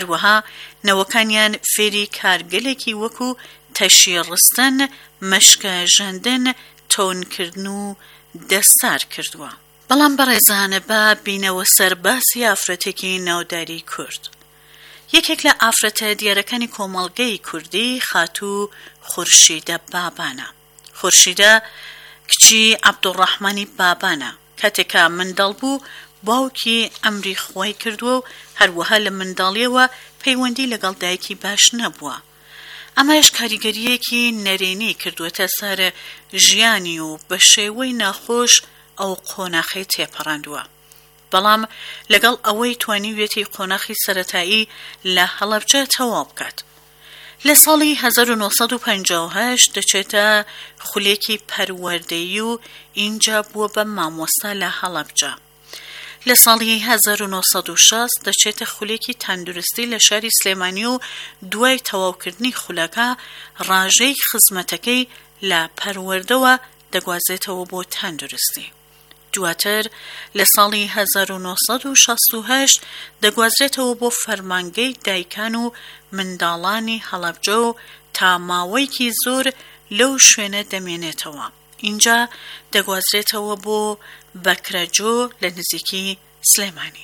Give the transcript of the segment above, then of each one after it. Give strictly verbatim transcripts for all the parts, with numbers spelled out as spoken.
وەها نەوەکانیان فێری کارگەلێکی وەکو تەشی ڕستن، مەشکە ژەندن، تۆنکردن و دەستار کردووە. بەڵام بەڕێزانە با بینەوە سەر باسی ئافرەتێکی ناوداری کورد. یەکێک لە ئافرەتە دیارەکانی کۆمەڵگەی کوردی خاتوو خورشیدە بابانە. خورشیدە کچی عەبدوڕەحمانی بابانە. کاتێکا منداڵ بوو باوکی ئەمری خۆی کردووە و هەروەها لە منداڵیەوە پەیوەندی لەگەڵ دایکی باش نەبووە. ئەمەش کاریگەریەکی نەرێنی کردووەتە سەر ژیانی و بە شێوەی ناخۆش ئەو قۆناخی تێپەڕاندووە. بەڵام لەگەڵ ئەوەی توانیوێتی قۆناخی سەرەتایی لە هەڵەبجە تەواو بکات. لە ساڵی هەزار و نۆسەد و پەنجا و هەشت دەچێتە خولێکی پەروەردەیی و اینجا بووە بە مامۆستا لە هەڵەبجە. لە ساڵی هەزار و نۆسەد و شەست دەچێتە خولێکی تەندروستی لە شاری سلێمانی و دوای تەواوکردنی خولەکە ڕاژەی خزمەتەکەی لە پەروەردەوە دەگوازێتەوە بۆ تەندروستی. دواتر لە ساڵی هەزار و نۆسەد و شەست و هەشت دەگوازرێتەوە بۆ فەرمانگەی دایکان و منداڵانی هەڵەبجە و تا ماوەیەکی زۆر لەو شوێنە دەمێنێتەوە. اینجا دەگوازرێتەوە بۆ بەکرەجۆ لە نزیکی سلێمانی.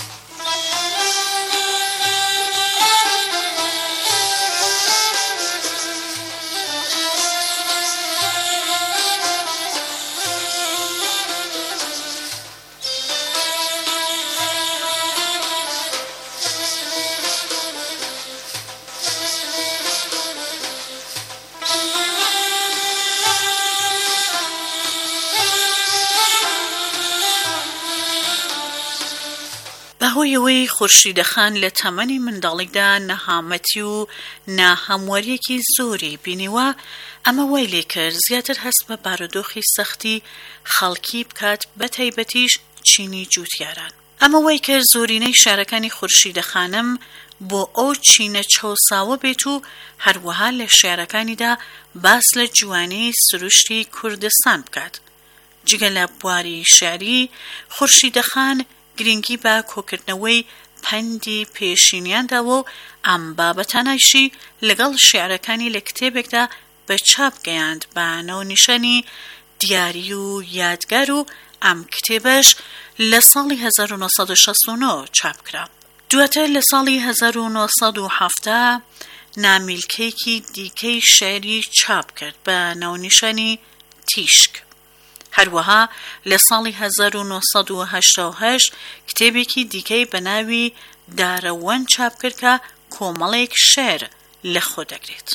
بەهۆیەوەی خورشیدەخان لە تەمەنی منداڵیدا نەهامەتی و ناهەمواریەکی زۆری بینیوە، ئەمە وای لێ کرد زیاتر هەست بە بارودۆخی سەختی خەڵکی بکات، بە تایبەتیش چینی جووتیاران. ئەمە وای کرد زۆرینەی شارەکانی خورشیدەخانم بۆ ئەو چینە چەوساوە بێت و هەروەها لە شارەکانیدا باس لە جوانەی سروشتی کوردستان بکات. جگە لە بواری شاری، خورشیدەخان گرنگی بە کۆکردنەوەی پەندی پێشینیانداوە و ئەم بابەتانەیشی لەگەڵ شیعرەکانی لە کتێبێکدا بە چاپ گەیاند بە ناونیشانی دیاری و یادگار و ئەم کتێبەش لە ساڵی هەزار و نۆسەد و شەست و نۆ چاپ کرا. دواتر لە ساڵی هەزار و نۆسەد و هەفتە نامیلکەیەکی دیکەی شێعری چاپ کرد بە ناونیشانی تیشک. هەروەها لە ساڵی هەزار و نۆسەد و هەشتا و هەشت کتێبێکی دیکەی بە ناوی دارەوەن چاپ کرد کە کۆمەڵێک شێعر لە خۆ دەگرێت.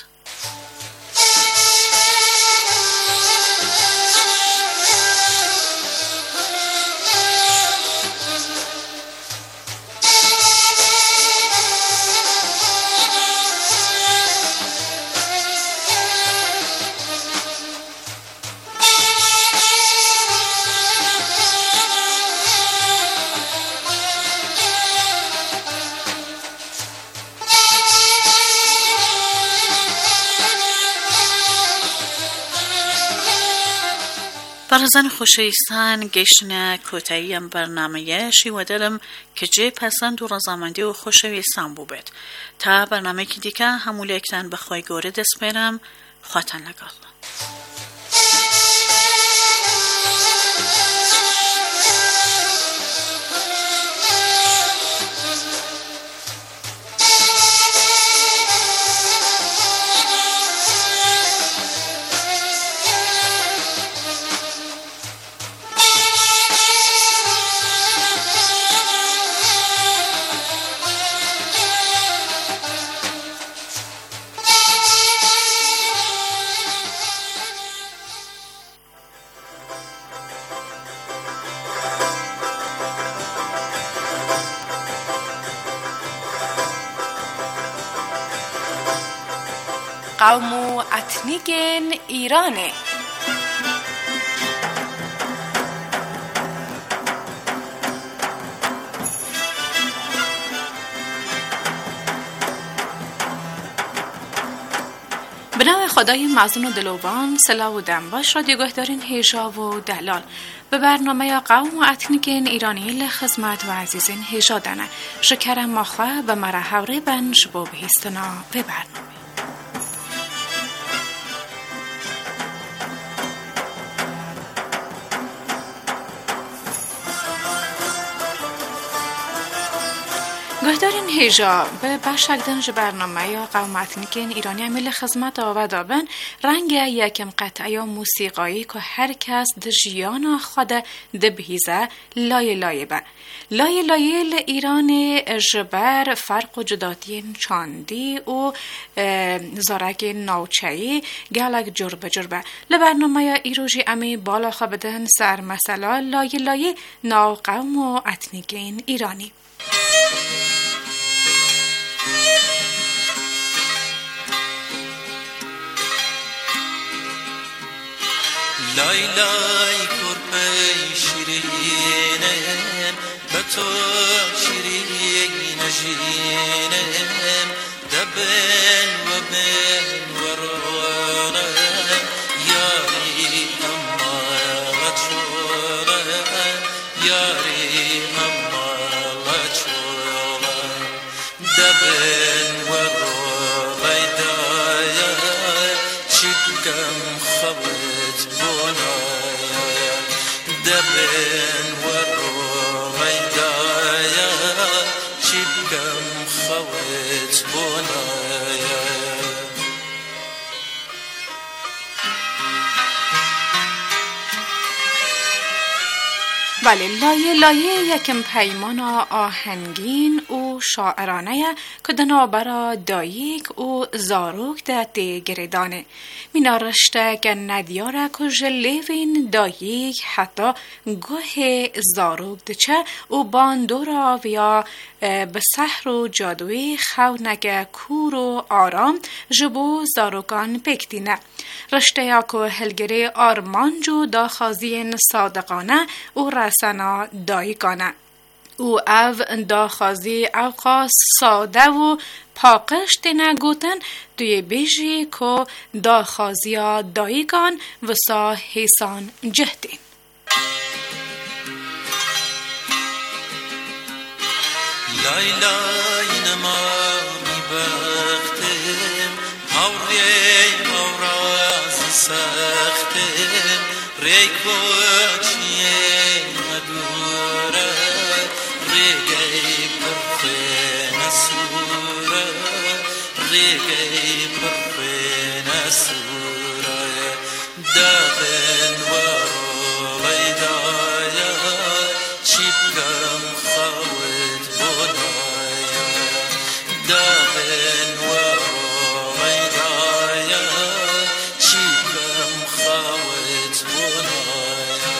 بەڕێزان خۆشەویستان، گەیشتنە کۆتایی ئەم بەرنامەیەشی وەدەرم کە جێ پەسەند و ڕەزامەندی و خۆشەویستان بوو بێت. تا بەرنامەیەکی دیکە هەموو لایەکتان بەخوای گەورە دەسپێرم. خواتان لەگەڵ. قوم و اتنیکن ایرانه. به نام خدای مظنون و دلوبان، سلا و دنباش رادیو گهدارین هیجا و دلال به برنامه یا قوم و اتنیکین ایرانی لخدمت و عزیزین هیجا دنه شکرم ماخواه به مرحوری بن جبو بهیستنا به برنامه. گهدارین هیجا به بشک دنج برنامه یا قوم اتنیکین ایرانی امیل خدمت آوه دابن رنگ یکم قطعه یا موسیقایی که هر کس ده جیان خود ده بهیزه لای لای به لای لای ایران جبر فرق و جداتین چاندی و زارک ناوچهی گلک جربه جربه لبرنامه یا ایروژی امی بالا خوابدن سر مسئله لای لای ناو قوم و اتنیکین ایرانی. لای لای کرپی شیرینم به تو شیرین جینم دبن و بن و رانم یاری اما غچولم یاری اما غچولم دبن و روی دایا چیکم خبت بونایا دبن و روی دایا چیکم خبت بونایا. بله لایه لایه یکم پیمان آهنگین و شاعرانه که دنابرا داییک و زاروک ده گریدانه مینا رشته که ندیاره که جلیوین داییک حتی گوه زاروک دچه و باندورا ویا به سحر و جادوی خونک کور و آرام جبو زاروکان پکتینه رشته یا که هلگری آرمانجو داخازین صادقانه و رسنا دایگانه او او داخازی اوقا ساده و پاقشت نگوتن دوی بیجی که داخازی دایگان و سا حیسان جهدین. لای لای نمانی بختم هوری هورازی سختم ریک و چیه مدوره ریگی پرفه نسوره ریگی پرفه نسوره دبن و روی دایا چیپکم خواد بودایا دبن و روی دایا چیپکم خواد بودایا.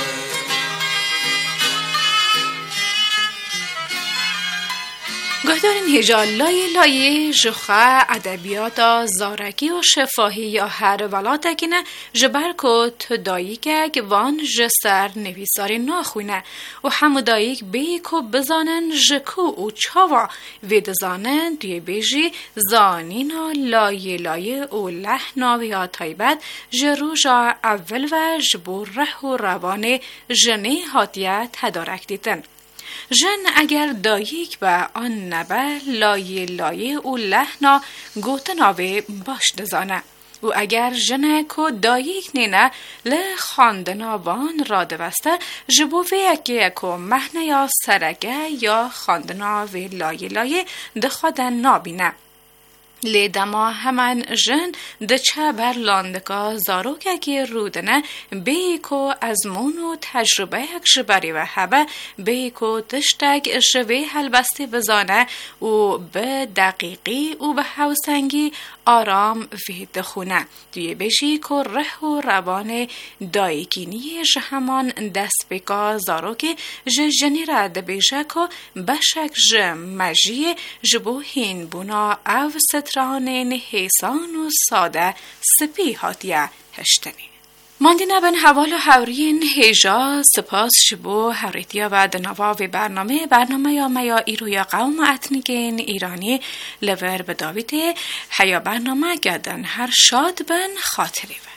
گهدارین هیجا لای لای جخه ادبیات زارکی و شفاهی یا هر ولاتکینه جبر که تداییک وان جسر نویساری ناخوینه و همو داییک بی که بزانن جکو و چاوا ویدزانن دوی بیجی زانینا لای لای و لحنا ویا تایبت جروجا اول و جبور ره و روان جنه هاتیه تدارک دیتن. جن اگر داییک و آن نبه لایه لایه و لحنا گوتناوه باش دزانه و اگر جنه که داییک نینه لخاندناوان را دوسته جبوه یکی که مهنه یا سرگه یا خاندناوه لایه لایه دخوادن نابینه لی دما همان جن دچه بر لاندگاه زاروکه که رودنه بیکو از مونو تجربه یک جبری و حبه بیکو تشتگ شوی حلبستی بزانه و به دقیقی و به حوسنگی آرام وید خونه دوی بشی که ره و روان دایگینی جهمان دست بگاه زاروکه جنی را دبیشه که بشک جم مجیه جبو هین بونا او سترانین حیسان و ساده سپی هاتیه هشتنی. ماندینا بن حوال و حورین هیجا سپاس شبو حوریتیا و دنواوی برنامه برنامه یا میا ایرو یا قوم اتنیگین ایرانی لور به داویده حیا برنامه گدن هر شاد بن خاطری و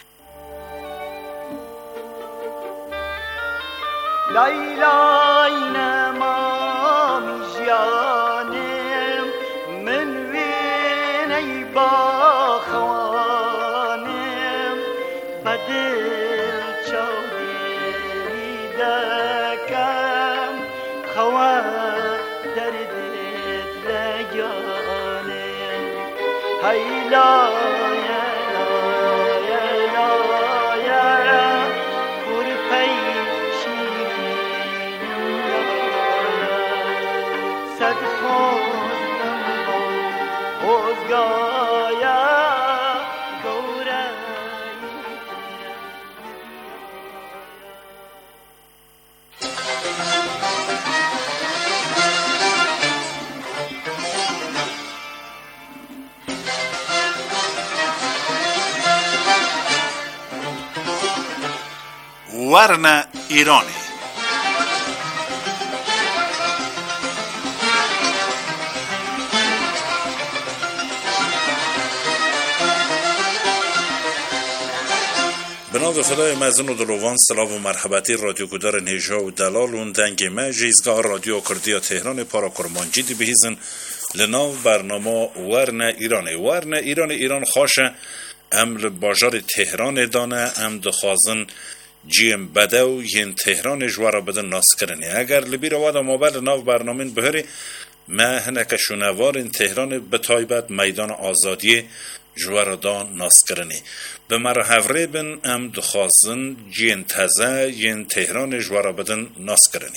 لای لای نمامی جانم من وین ای با خوانم بدل چودی دکم خوان دردت لجانم هی لای لای لای پرپی ورنه ایرانی به نام خدای مزن و دلوان سلام و مرحبتی رادیو گودار نیجا و دلال و دنگ ما جیزگاه رادیو کردیا تهران پارا کرمانجی دی بهیزن لناو برنامه ورنه ایرانی ورنه ایران ایران خاشه ام لباجار تهران دانه ام دخوازن جیم بدو ین تهران جوارا بدن ناس کرنی اگر لبی رو وادا موبایل ناو برنامه بهری ما هنک شنوار تهران به تایبت میدان آزادی جوارا دا ناس کرنی به مرحوره بن ام دخوازن جین تزه ین تهران جوارا بدن ناس کرنی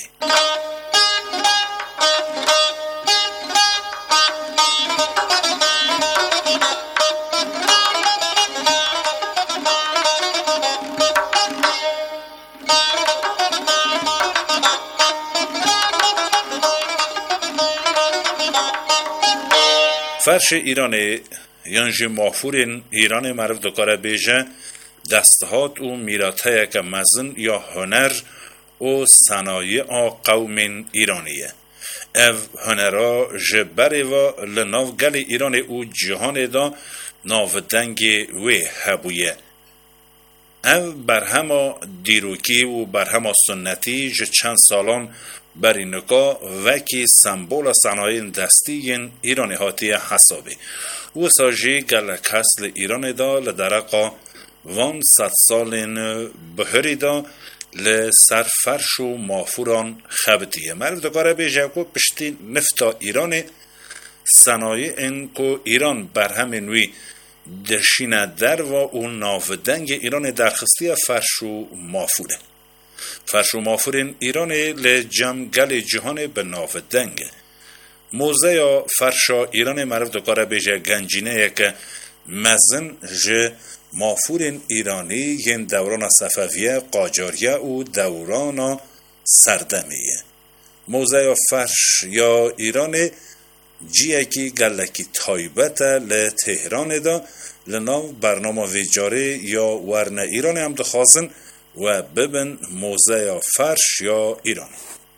فرش ایران یانجی مافورین ایران معروف دکاره بیجه دستهات و میراته که مزن یا هنر و صنایع قوم ایرانیه او هنرها جبره و لناو گل ایران او جهان دا ناودنگ وی هبویه او برهما دیروکی و برهما سنتی جه چند سالان بری نکا وکی سمبول صنایع دستی ایرانی هاتی حسابی و ساجی گل کسل ایران دا لدرقا وان ست سالین بهری دا لسر فرش و مافوران خبتیه مرد دکاره بیجه کو پشتی نفتا ایران صنایع این کو ایران برهم نوی دشینه در و اون ناودنگ ایران درخستی فرش و مافوره فرش و مافورین ایران لجم گل جهان به ناودنگ موزه یا فرشا ایران معروف دکاره بیجه گنجینه که مزن جه مافورین ایرانی ین دوران صفویه قاجاریه و دوران سردمیه موزه یا فرش یا ایران جیه کی گلکی تایبت ل تهران دا لناو برنامه ویجاره یا ورنه ایران هم دخوازن و ببن موزه یا فرش یا ایران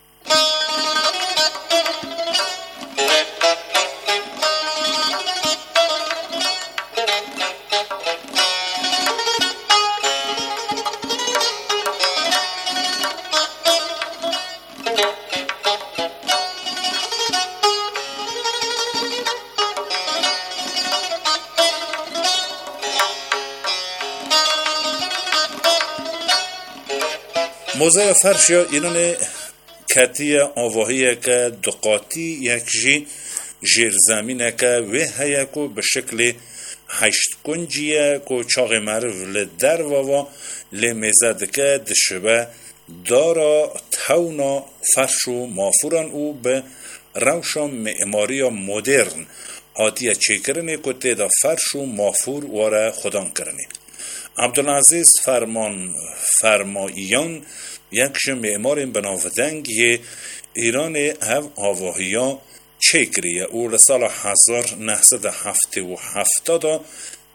موزه فرش یا ایران کتی آواهی که دقاتی یک جی جیر زمینه که وی هیکو به شکل هشت کنجیه که چاق معروف لدر و لمیزد که دشبه دارا تونا فرش و مافوران او به روشا معماری مدرن هاتیه چی کرنه که تیدا فرش و مافور واره خودان کرنه عبدالعزیز فرمان فرماییان یک معمار بناودنگ ایران هف آواهیا چکریه او لسال هزار و نهصد و هفتاد و هفتاد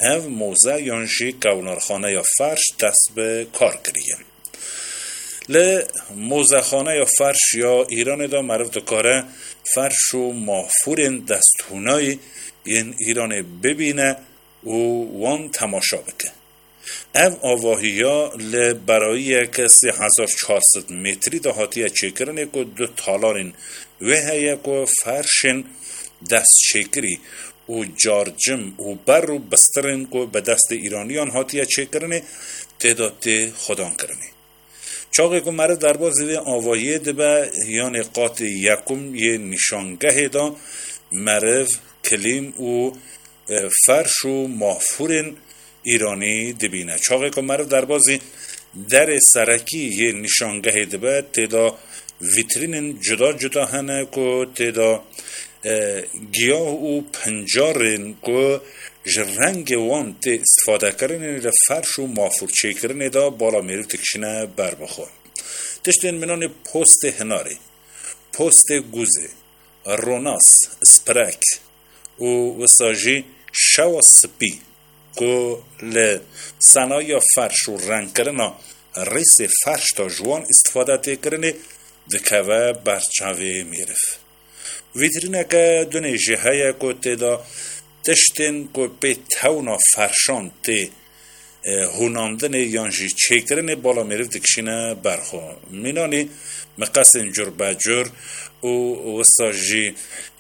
او موزه یانجی کونارخانه یا فرش دست به کار کریم. ل موزه خانه یا فرش یا ایران دا معروف دکاره فرش و مافورین دستونای این ایران ببینه و وان تماشا بکه. او آواهی ها ل برای که سی هزار و چهارصد متری دا هاتیه چکرنه که دو تالارین و هیه که فرشن دست چکری و جارجم و بر و بسترن که به دست ایرانیان هاتیه چکرنه تعداد خودان کرنه. چاقی که مرد در بازی آوایه دبه یا نقاط یکم یه نشانگه دا مرد کلیم و فرش و محفور ایرانی دبینه. چاقی که مرد در بازی در سرکی یه نشانگه دبه تیدا ویترین جدا جدا هنه که تیدا گیاه و پنجارن که رنگ وان تی استفاده کردن فرش و مافور چکرن دا بالا میرو تکشینه بر بخور. تشتین منان پوست هناری، پوست گوزه، روناس، سپرک و وساجی شو سپی که ل صنایع فرش و رنگ کردن ریس فرش تا جوان استفاده تکرنه دکوه برچاوه میرف. ویترینه که دونه جهه که تیدا تشتین که به تونا فرشان تی هوناندن یانجی چکرن بالا میرف دکشینه برخو. مینانی مقاسن جر بجر و وساجی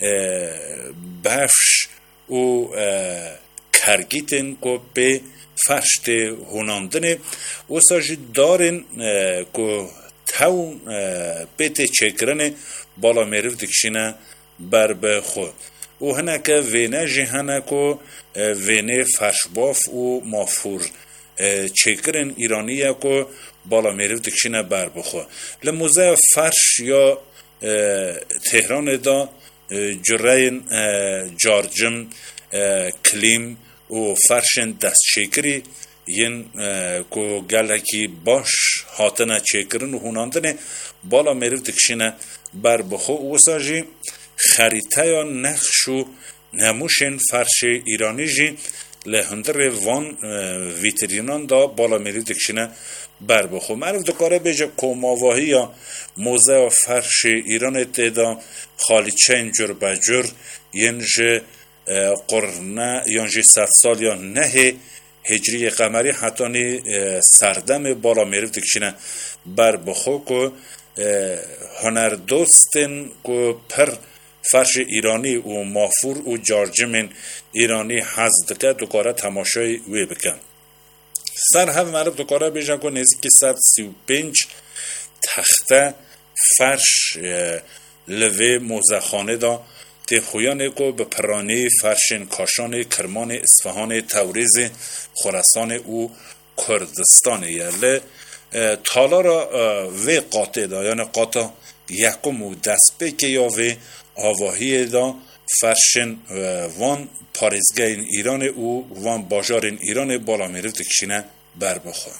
بفش و کرگیتن که به فرش تی هوناندن وساجی دارن که تون به تی چکرن بالا میرف دکشینه بر بخو. و هنه که وینه جهنه که وینه فرشباف و مافور چکرن ایرانیه که بالا میرف دکشینه بر بخوا. لموزه فرش یا تهران دا جرین جارجم کلیم و فرشن دست چکری ین که گلکی باش هاتنه چکرن و هوناندنه بالا میرف دکشینه بر بخوا. و ساجی خریطه یا نقش و نموشن فرش ایرانی جی لهندر وان ویترینان دا بالا میری دکشینه بر بخو. معروف دکاره بیجه کوماواهی یا موزه و فرش ایران تیدا خالیچه اینجور بجور ینجه قرنه ینجه ست سال یا نه هجری قمری حتانی سردم بالا میری دکشینه بر بخو که هنر دوستن که پر فرش ایرانی و مافور و جارجمن ایرانی حزد که دکاره تماشای وی بکن. سر هم معروف دکاره بیشن که نزدیک صد سی و پنج تخته فرش لوه موزخانه دا تخویانه که به پرانه فرشن کاشان کرمان اصفهان توریز خراسان و کردستان یله تالارا وی قاطع دا یعنی قاطع یکم و دست بکه یا وی آواهی دا فرشن وان پارزگاه ایران و وان باجار ایران بالا میرفت کشینه بر بخور.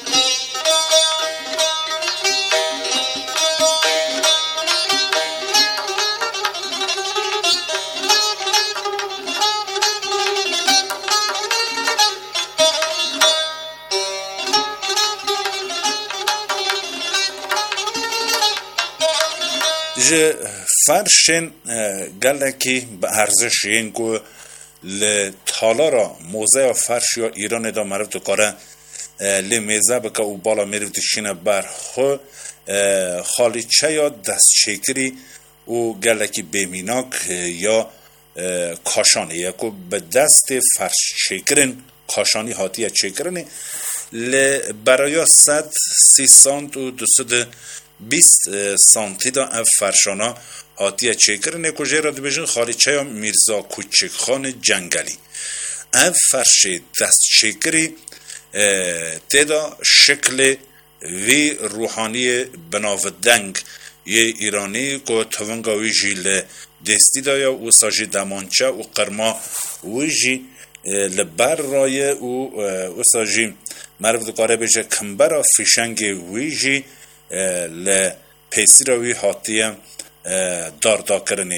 ج فرشن گلکی به ارزش این که ل تالارا موزه فرش یا ایران دا معروف دکاره ل میزه بکه و بالا میرفت شینه برخو خالیچه یا دست شکری و گلکی بمیناک یا کاشانی یا که به دست فرش شکرن کاشانی هاتیه چکرنه ل برای صد سی سانت و دوصد بیست سانتی دا اف فرشانا هاتیه چکرنه کجه را دبیجن خالیچه یا میرزا کوچک خان جنگلی. اف فرش دست چکری تیدا شکل وی روحانی بناودنگ یه ایرانی که تونگا ویجی لدستی دایا و ساجی دمانچه و قرما ویجی لبر رایه و ساجی معرف دکاره بیجه کمبرا فیشنگ ویجی ل پیسی روی هاتیه داردا کرنی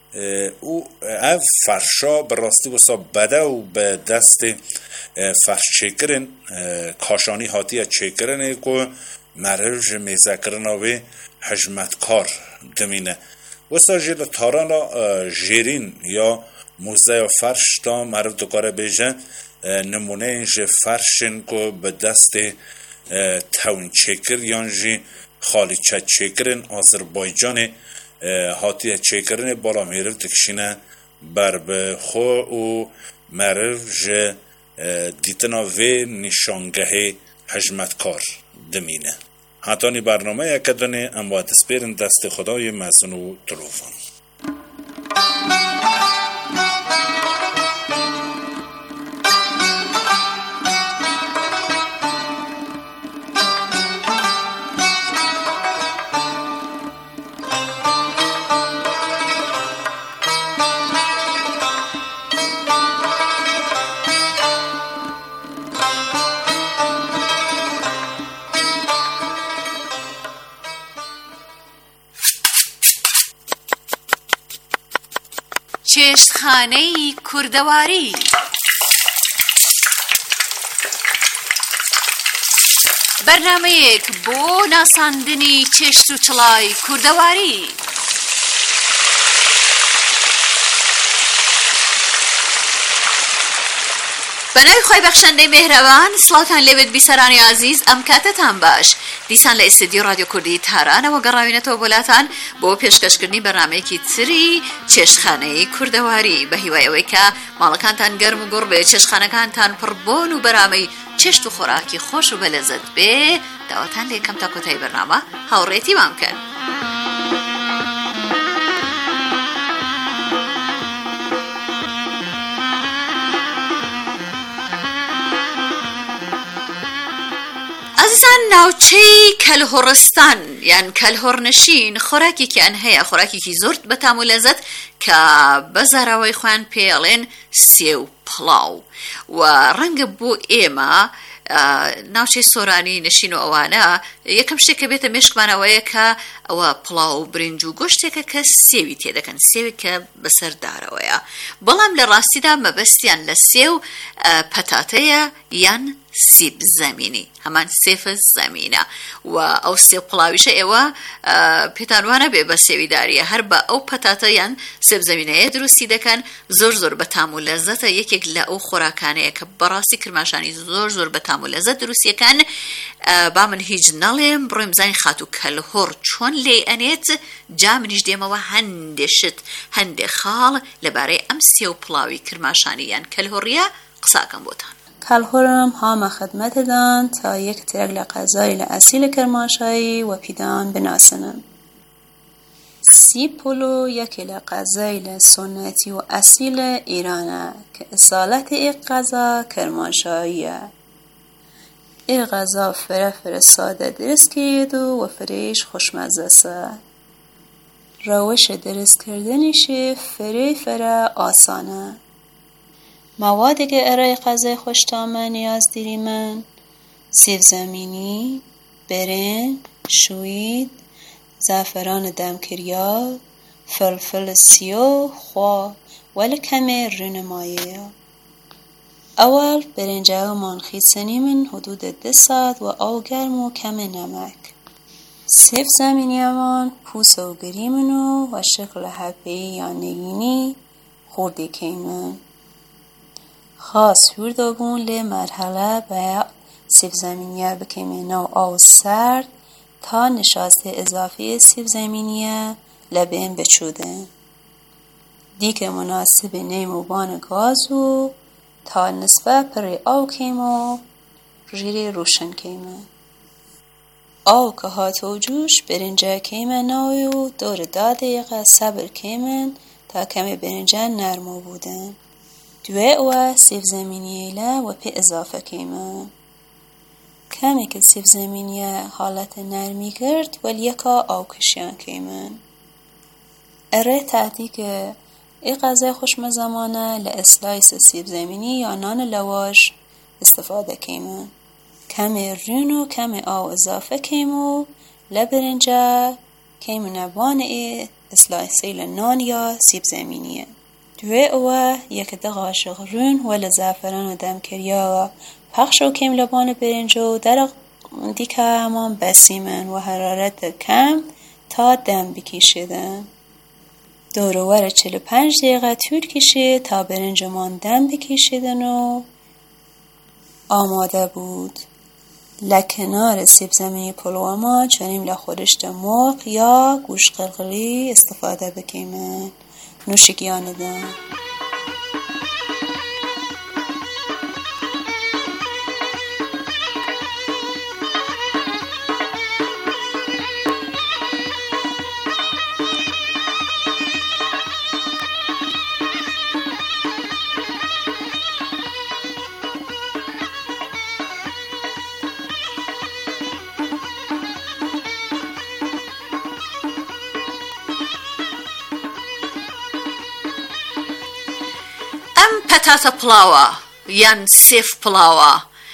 او اف فرشا به راستی بسا بده و به دست فرش چکرن کاشانی هاتی چکرن که مرج میزکرناوی حجمتکار دمینه وسا جل تارانا جیرین یا موزه فرش تا مرف دکاره بیجه نمونه اینجا فرشن که به دست تاون چکر یانجی خالی چه چکرن آذربایجان هاتی چکرن بالا میرف دکشینه بر به خو و مرف جه دیتنا و نشانگه حجمتکار دمینه حتانی برنامه یکدانه اما دسپیرن دست خدای مزن و دلوفان چێشتخانەی کوردەواری بەرنامەیەک بۆ ناساندنی چێشت و چڵای کوردەواری بەناوی خۆی بەخشەندەی مێهرەبان سڵاوتان لێبێت بیسەرانی عزیز ئەم کاتتان باش دیسان لە ئێستدیۆ رادیۆ کوردی تارانەوە گەڕاوینەتەوە بۆلاتان بۆ پێشکەشکردنی بەرنامەیەکی تری چێشتخانەی کوردەواری بە هیوایەوەی کە ماڵەکانتان گەرم و گوڕ بێ چێشتخانەکانتان پڕبۆن و بەرامەی چێشت و خۆراکی خۆش و بەلەزەت بێ داواتان لێ یەکەم تا کۆتایی بەرنامە هاوڕێتی مام بکەن عزیزان ناوچەی کەلهۆڕستان یان کەلهۆڕنشین خۆراکێکیان هەیە خۆراکێکی زۆر بەتام و لەزەت کە بە زاراوەی خۆیان پێڵێن سێو پڵاو و ڕەنگە بۆ ئێمە ناوچەی سۆرانی نشین و ئەوانە یەکەم شتێک کە بێتە مێشکمانەوەیە کە ئەوە پڵاو و برنج و گۆشتێکە کە سێوی تێدەکەن سێوی کە بەسەردارەوەیە بەڵام لە ڕاستیدا مەبەستیان لە سێو پەتاتەیە یان سیب زەمینی هەمان سێفە زەمینە و ئەو سێو پڵاویشە ئێوە پێتانوانە بێ بە سێویداریە هەر بە ئەو پەتاتە یان سێب زەمینەیە دروستی دەکەن زۆر زۆر بەتام و لەزەتە یەکێک لە ئەو خۆراکانەیە کە بەڕاستی کرماشانی زۆر زۆر بەتام و لەزەت دروستیەکان با من هیچ نەڵێم بڕۆیم بزانین خات و کەلهۆڕ چۆن لێ ئەنێت جا منیش دێمەوە هەندێ شت هەندێ خاڵ لەبارەی ئەم سێو پڵاوی کرماشانی یان کەلهۆڕیە قساکەم بۆتان کەلهۆڕم هامە خدمەتدان تا یەکترێک لە غەزای لە ئەسیل کرماشایی و پیدان بناسنن. سیپولو یەکێ لە غەزای لە سنەتی و ئەسیل ئیرانە کە ئەسالەتی ئێ غەزا کرماشاییە. ئێ غەزا فرە فرە سادە دروستکرێت و و فرەیش خوشمەزەسە. ڕەوەشە دروستکردنیشی فرە فرە ئاسانە. موادی که ارائه غذای خوش‌طعمه نیاز داریم سیب زمینی، برنج، شوید، زعفران دمکریا، فلفل سیاه، خوا ولی کمی رنمایه. اول برنجه من خیسنیم حدود ده ساعت و آب گرم و کم نمک. سیب زمینی من پوست و گریمنو و شکل حبه‌ای یا نگینی خوردی کیمن. خاص هوردابون لی مرحله باید سیب زمینیه بکیمه نو آو سرد تا نشاسته اضافی سیب زمینیه لبین بچوده دیگه مناسب نیمو بان گازو تا نصفه پر آو کیمو ریری روشن کیمه آو که هاتو جوش برنجه کیمه نویو دور داده یقه صبر کیمن تا کمی برنجه نرمو بودن دوی او سیب زمینیه و پی اضافه کیمه کمی که سیب زمینیه حالت نرمی کرد ولی یکا آو کشیان کیمه اره تحتی که ای غذای خوشمزمانه لاسلایس سیب زمینی یا نان لواش استفاده کیمه کمی رین و کمی آو اضافه کیمو لبرنجه کیمو نبان ای سلایسی لنان یا سیب زمینیه. دوی اوه یک ده قاشق رون و لزعفران و دم کریا پخش و کم لبان برنج و در دیکه همان بسیمن و حرارت کم تا دم بکشیدن. دوروبر چهل و پنج دقیقه طول کشید تا برنجمان دم بکشیدن و آماده بود. لکنار سیب زمینی پلو ما چنین لخورشت مرغ یا گوشت قلقلی استفاده بکنن. نوشیگیان دم. پەتاتە پڵاوە یان سێف پڵاوە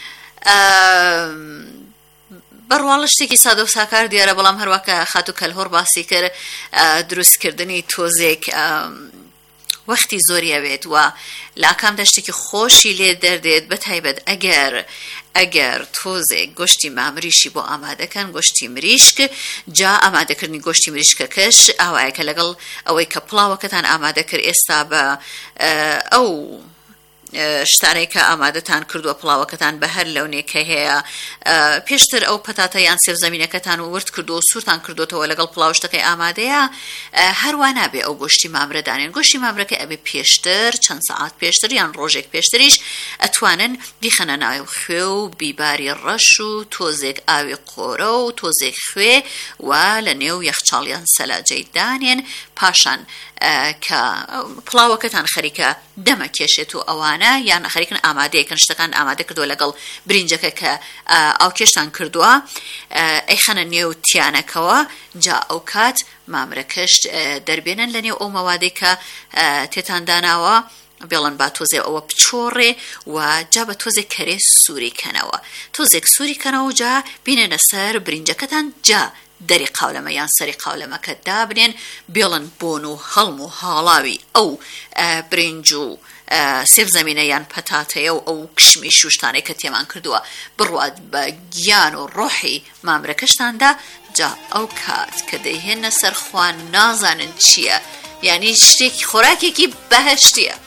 بەڕواڵە شتێکی سادە و ساکار دیارە، بەڵام هەروەکە خات و کەلهۆڕ باسی کرد دروستکردنی تۆزێک وەختی زۆری ئەوێت و لە ئاکامدا شتێکی خۆشی لێ دەردێت، بەتایبەت ئەگەر ئەگەر تۆزێک گۆشتی مامریشی بۆ ئامادەکەن، گۆشتی مریشک، جا ئامادەکردنی گۆشتی مریشکەکەش ئاوایە کە لەگەڵ ئەوەی کە پڵاوەکەتان ئامادە کرد ئێستا بە ئەو شتانەی کە ئامادەتان کردووە پڵاوەکەتان بە هەر لەونێکە هەیە، پێشتر ئەو پەتاتە یان سێف زەمینەکەتان ورد کردو و سوورتان کردوتەوە لەگەڵ پڵاوشتەکەی ئامادەیە، هەروە نابێ ئەو گۆشتی مامرە دانێن. گۆشتی مامرەکە ئەبێ پێشتر چەند سەعات پێشتر یان ڕۆژێک پێشتریش ئەتوانن بیخەنە ناو خوێ و بیباری ڕەش و تۆزێک ئاوی قۆرە و تۆزێک خوێ و لە نێو یەخچاڵیان سەلاجەی دانێن، پاشان کە پڵاوەکەتان خەریکە دەمەکێشێت و ئەوانە یان خەریکن ئامادەیەکەن شتەکان ئامادە کردووە لەگەڵ برینجەکە کە ئاوکێشتان کردووە ئەیخەنە نێو تیانەکەوە، جا ئەو کات مامرەکەش دەربێنن لە نێو ئەو مەوادەی کە تێتان داناوە، بێڵن با تۆزێ ئەوە بچۆڕێ و جا بە تۆزێک کەرێ سووری کەنەوە، تۆزێک سووری کەنەوە جا بینێنە سەر برینجەکەتان، جا دەری قاولەمە یان سەری قاولەمەکە دابنێن، بێڵن بۆن و هەڵم و هاڵاوی ئەو برنج و سێف زەمینە یان پەتاتەیە و ئەو کشمی شوشتانەی کە تێمان کردووە بڕوات بە گیان و ڕۆحی مامرەکەشتاندا، جا ئەو کات کە دەیهێنە سەر خوان نازانن چییە، یعنی شتێکی خۆراکێکی بەهەشتیە.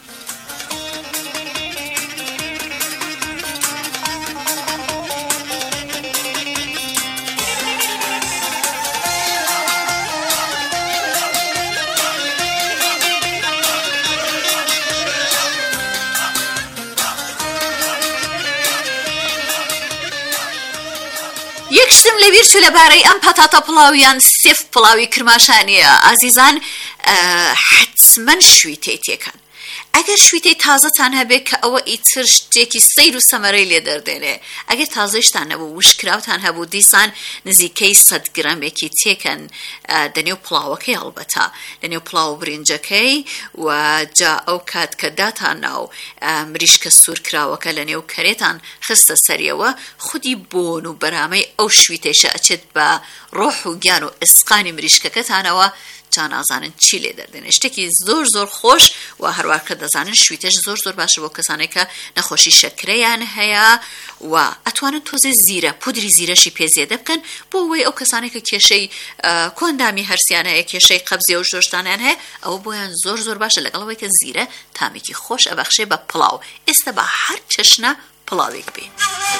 یەکشتم لەبیر چوو لەبارەی ئەم پەتاتە پڵاویان سێف پڵاوی کرماشانیە. ئازیزان، حتمەن شویتەی تێکەن. ئەگەر شویتەی تازەتان هەبێت کە ئەوە ئیتر شتێکی سەیر و سەمەرەی لێ دەردێنێ، ئەگەر تازەیشتان نەبوو وشکراوتان هەبوو دیسان نزیکەی سەد گرامێکی تێکەن دەنێو پڵاوەکەی، هەڵبەتە دەنێو پڵاو برینجەکەی، و جا ئەو کات کە داتان ناو مریشکە سوورکراوەکە لە نێو کەرێتان خستە سەریەوە، خودی بۆن و بەرامەی ئەو شویتەیشە ئەچێت بە ڕۆح و گیان و ئسقانی مریشکەکەتانەوە، جا نازانن چی لێ دەردێنێ. شتێکی زۆر زۆر خۆش و هەروە کە دەزانن شویتەش زۆر زۆر باشە بۆ کەسانێک کە نەخۆشی شەکرەیان هەیە و ئەتوانن تۆزێ زیرە پودری زیرەشی پێزیێدە بکەن بۆ ئەوەی ئەو کەسانێک کە کێشەی کۆندامی هەرسیان هەیە، کێشەی قەبزی و شۆشتانیان هەیە، ئەوە بۆیان زۆر زۆر باشە، لەگەڵەوەی کە زیرە تامێکی خۆش ئەبەخشێ بە پڵاو. ئێستا بە هەر چەشنە پڵاوێک بێ.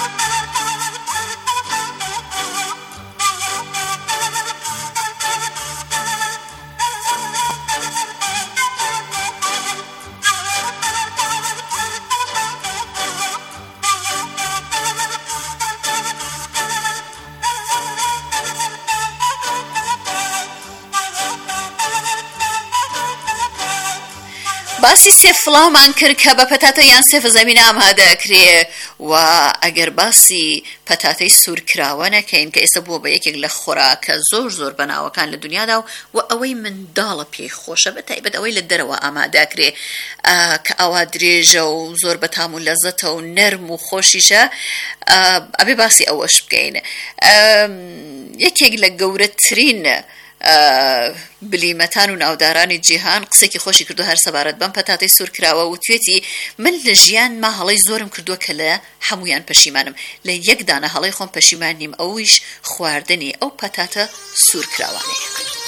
باسی سێف فڵاومان کرد کە بە پەتاتە یان سێف زەمینە ئامادەکرێ، و ئەگەر باسی پەتاتەی سوورکراوە نەکەین کە ئێستا بووە بە یەکێک لە خۆراکە زۆر زۆر بەناوەکان لە دنیادا و ئەوەی منداڵە پێی خۆشە، بەتایبەت ئەوەی لە دەرەوە ئامادەکرێ کە ئاوا درێژە و زۆر بەتام و لەزەتە و نەرم و خۆشیشە، ئەبێ باسی ئەوەش بکەین. یەکێک لە گەورەترین بلیمەتان و ناودارانی جیهان قسێکی خۆشی کردو هەر سەبارەت بەم پەتاتەی سوور کراوە و توێتی من لە ژیانما هەڵەی زۆرم کردووە کە لە هەمویان پەشیمانم لە یەک دانە هەڵەی خۆم پەشیمان نیم ئەویش خواردنی ئەو پەتاتە سوور کراوانەیە.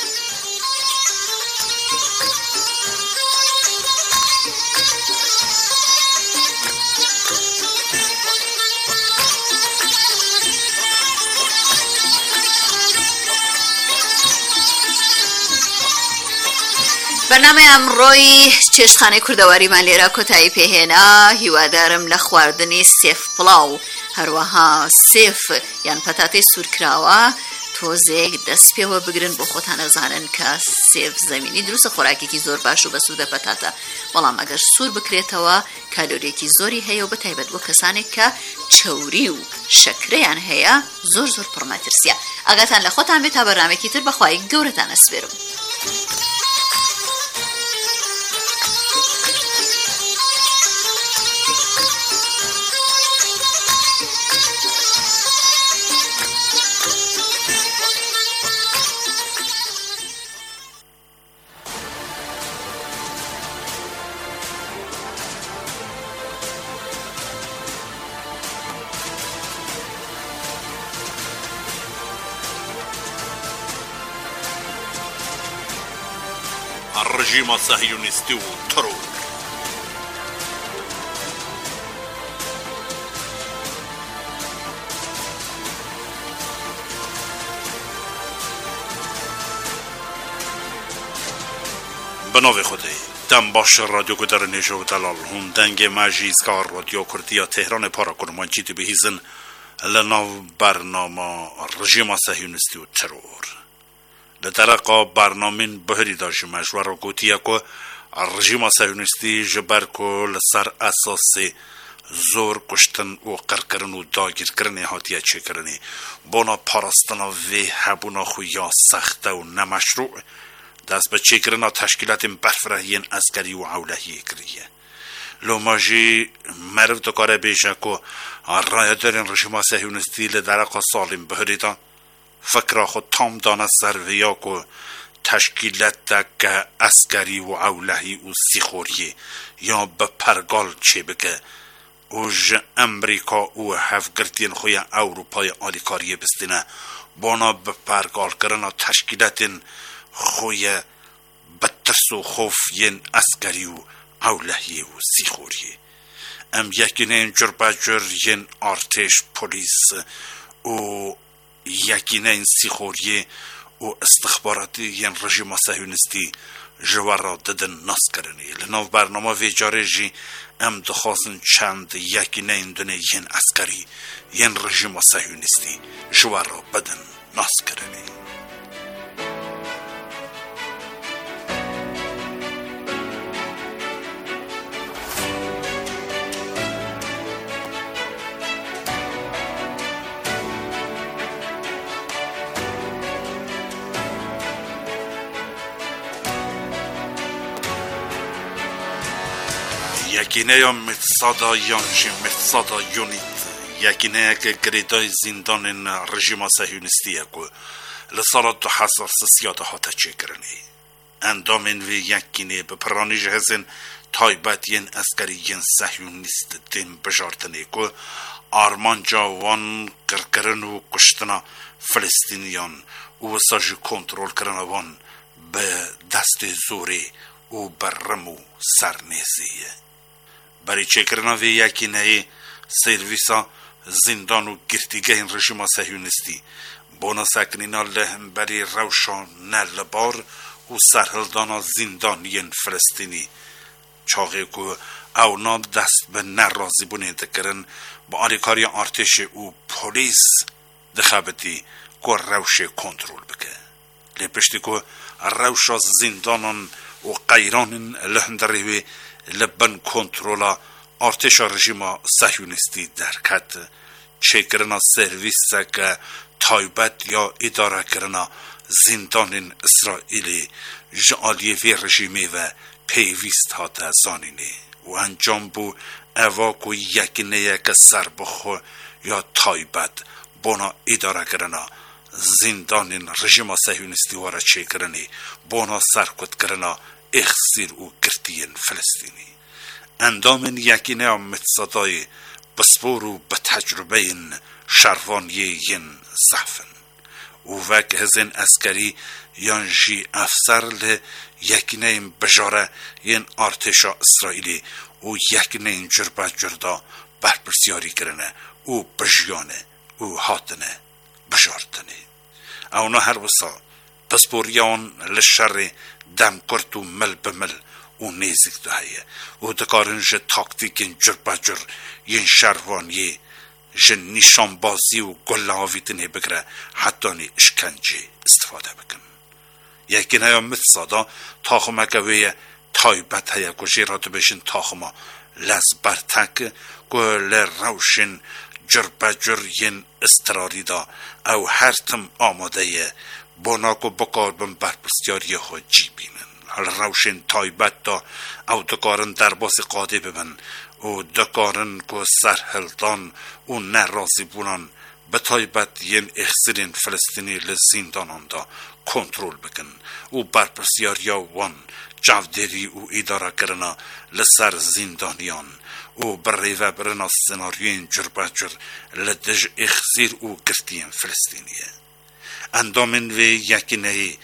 بەرنامەی ئەمڕۆی چێشتخانەی کوردەواریمان لێرە کۆتایی پێهێنا. هیوادارم لە خواردنی سێف پڵاو هەروەها سێف یان پەتاتەی سوورکراوە تۆزێک دەست پێوە بگرن بۆ خۆتان ئەزانن کە سێف زەمینی دروستە خۆراکێکی زۆر باش و بەسوودە پەتاتە، بەڵام ئەگەر سوور بکرێتەوە کالۆریەکی زۆری هەیە و بەتایبەت بۆ کەسانێک کە چەوری و شەکرەیان هەیە زۆر زۆر پڕمەترسیە. ئاگاتان لە خۆتان بێت تا بەرنامێکی تر بەخوای گەورەتان ئەسپێرم. الرژیم صهیونیستی و ترور. به نام خدای دم باش رادیو گدرنیش و دلال هم دنگ مجیزگار رادیو کردیا تهران پارا کرمان جیدی بهیزن لناو برنامه رژیم صهیونیستی و ترور. لدرقا برنامین بهری داشت مشور و گوتیه که رژیم صهیونیستی جبر که لسر اساس زور کشتن و قرقرن و داگیر کرنی هاتیه چه کرنی بنا پارستنا و حبونا خویا سخته و نمشروع دست به چه کرنا تشکیلات برفرهین عسکری و عولهی کریه. لو ماجی مرو دکاره بیشه که رایدارین رژیم صهیونیستی لدرقا سالم بهری دا فکر خود تام دانه سرویا که تشکیلات که عسکری و عولهی و سیخوری یا به پرگال چه بگه اوج امریکا و هفگرتین خوی اروپای آلیکاری بستینه بانا به پرگال کرنا تشکیلات خوی بترس و خوف ین عسکری و عولهی و سیخوری ام یکینه این جر بجر ین ارتش پلیس و یکینه این سیخوری و استخباراتی ین رژیم صهیونیستی جوار را ددن ناس کرنی لناو برنامه ویجاره جی ام دخواستن چند یکینه این دونه ین عسکری ین رژیم صهیونیستی جوار را بدن ناس کرنی. یکینه یا متصادا یانجی متصادا یونیت یکینه که گریدای زندان رژیم صهیونیستیه که لسال دو هزار سیاده ها تچه کرنی اندامین و یکینه به پرانی جهزن تایبت ین اسکری ین صهیونیست دین بجارتنی که آرمان جاوان کرکرن و کشتنا فلسطینیان و ساجی کنترول کرنوان به دست زوری و برم و سرنیزیه. برای چه کرنا و یکی نهی سرویسا زندان و گرتیگه این رژیم صهیونیستی بونا سکنینا لهم برای روشان نلبار و سرهلدانا زندانی فلسطینی چاقی که اونا دست به نرازی بونه دکرن با آریکاری ارتش و پلیس دخبتی که روش کنترول بکه لپشتی که روش زندانان و قیران لهندری لبن کنترولا ارتش رژیم صهیونیستی درکت چه کرنا سرویس که تایبت یا اداره کرنا زندان اسرائیلی جعالی و رژیمی و پیویست ها تزانینی و انجام بو اواکو یکنه یک سربخو یا تایبت بنا اداره کرنا زندان رژیم صهیونیستی وارا چه کرنی بونا سرکت کرنا اخسیر و گرتین فلسطینی اندام یکی نه متصدای بسپور و به تجربه این شروانی ین زفن و وک هزین اسکری یان جی افسر ل یکی نه این بجاره ین ارتشا اسرائیلی و یکی نه این جربه جردا برپرسیاری کرنه و بجیانه و هاتنه بجارتنه اونا هر وسا بسپوریان لشر دم کرد و مل بمل و نیزک دهیه و دکارن جه تاکتیکین جر بجر ین شروانی جه نیشان بازی و گلاویتنه بگره حتی نی اشکنجه استفاده بکن یکی نیا متصادا تاخمه که ویه تایبت هیا کجی را تو بشین تاخمه لز برتک گل روشن جر بجر ین استراری دا او هر تم آماده یه بناکو بکار بم برپرسیاری خود جی بینن حال روشن تایبت دا او دکارن در باس قاده ببن و دکارن که سرهلدان و نرازی بونان به تایبت ین اخسرین فلسطینی لزیندانان دا کنترول بکن و برپرسیاری وان جاودری و اداره کرنا لسر زندانیان و بریوه برنا سناریوین جربجر لدج اخسیر و گرتین فلسطینیه اندامن و یکی نهی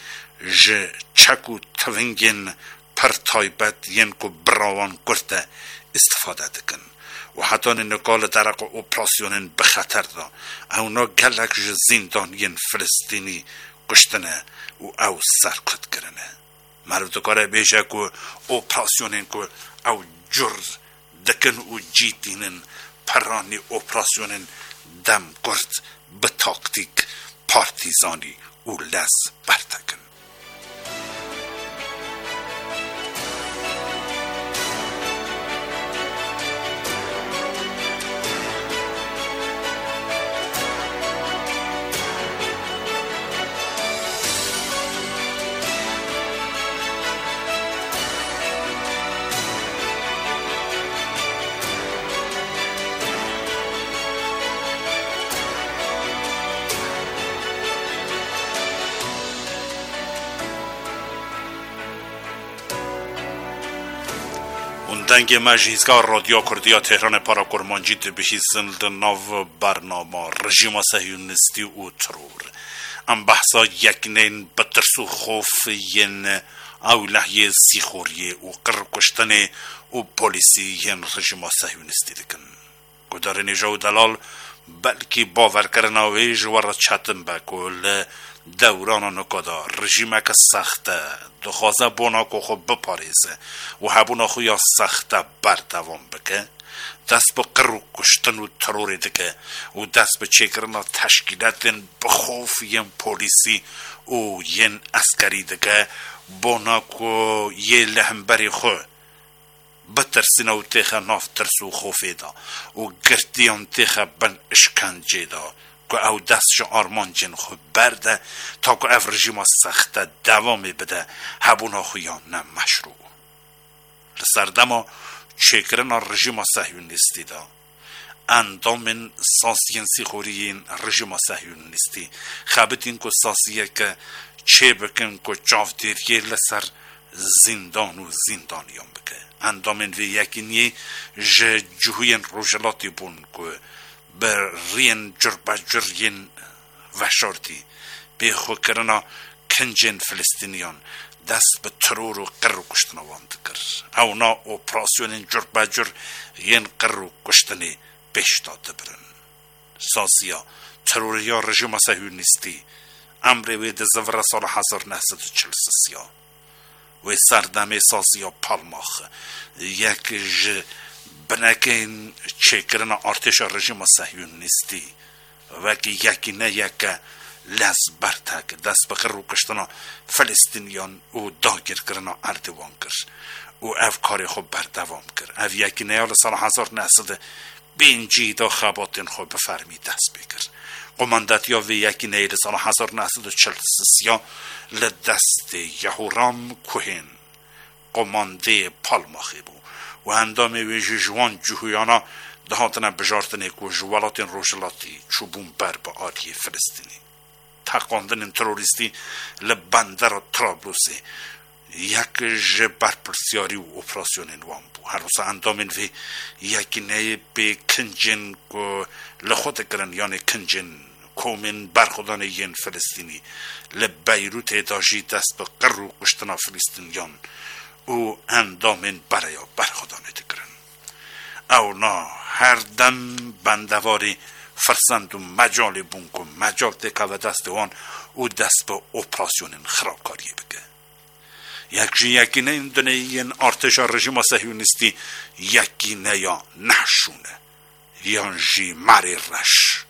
جه چکو تونگین پر تایبت ین کو براوان کرده استفاده دکن و حتی نگال درق اپراسیونن بخطر دا اونا گلک جه زندانین فلسطینی کشتنه و او سرکت کرنه مرد کاره بیشه که اپراسیونن که او جرز دکن و جیتینن پرانی اپراسیونن دم کرد به تاکتیک پارتیزانی و لز برتکن دنگ مجلسگاه رادیو کردیا تهران پارا کرمانجید بهیسن ناو برنامه رژیم صهیونیستی و ترور ام بحثا یکنین بترسو خوف ین اولهی سیخوری و قر کشتن و پولیسی ین رژیم صهیونیستی دکن کدار نجاو دلال بلکی باور کرنا ویج ورد چتن بکل دوران نکادا رژیم که سخته دخوازه بونا که خود بپاریزه و هبونا خو یا سخته بردوام بکه دست به قرو کشتن و تروری دکه و دست به چکرنا تشکیلات بخوف ین پولیسی و ین اسکری دکه بونا که یه لحنبری خو بترسینا و تیخه ناف ترسو خوفی دا و گرتیان تیخه بن اشکنجه دا که او دستش آرمان جن خود برده تا که اف رژیم سخته دوامی بده هبونا خویان نه مشروع لسردما چکرنا رژیم صهیونیستی دا اندامن ساسین سیخورین رژیم صهیونیستی خبتین که ساسیه که چه بکن که جاودیریه لسر زندان و زندانیان بکه اندامن وی یکی نیه جه جهوین روژلاتی بون که بر رین جربجر ین وشارتی به خود کرنا کنجن فلسطینیان دست به ترور و قر و کشتن واند کر اونا اپراسیون جربجر ین قر و کشتنی پیش داده برن سازیا تروریا رژیم صهیونیستی امر وی دزور سال هزار و نهصد و چهل و سه و سردمه سازیا پالماخ یک ج بنکن چکرنا ارتش رژیم صهیونیستی و که یکی نه یک لز برتک دست به قرو کشتنا فلسطینیان و داگیر کرنا اردوان کرد و اف کاری خوب بردوام کرد اف یکی نه یال سال هزار نهصد بینجی دا خباتین خوب بفرمی دست بکر قماندت یا وی یکی نه یال سال هزار نهصد و چهل سیا لدست یهورام کوهن قمانده پالماخی بود و اندامه وی جوان جهویانا دهاتنا بجارتنه که جوالاتین روشلاتی چوبون بر با آری فلسطینی تقاندن تروریستی لبندر و ترابلوسی یک جبر پرسیاری و اپراسیون وان بو هر روز اندامین وی یکی نه به کنجن و لخوت کرن یعنی کنجن کومن برخودان ین فلسطینی لبیروت داشی دست به قر و قشتنا فلسطینیان او اندامین برای برخودان کرن او نا هر دم بندواری فرسند و مجال بونکو مجال دکا و دست وان او دست به اپراسیون خرابکاری بگه یکی یکی نه این دونه این ارتش رژیم صهیونیستی یکی نه یا نشونه یان جی مری رش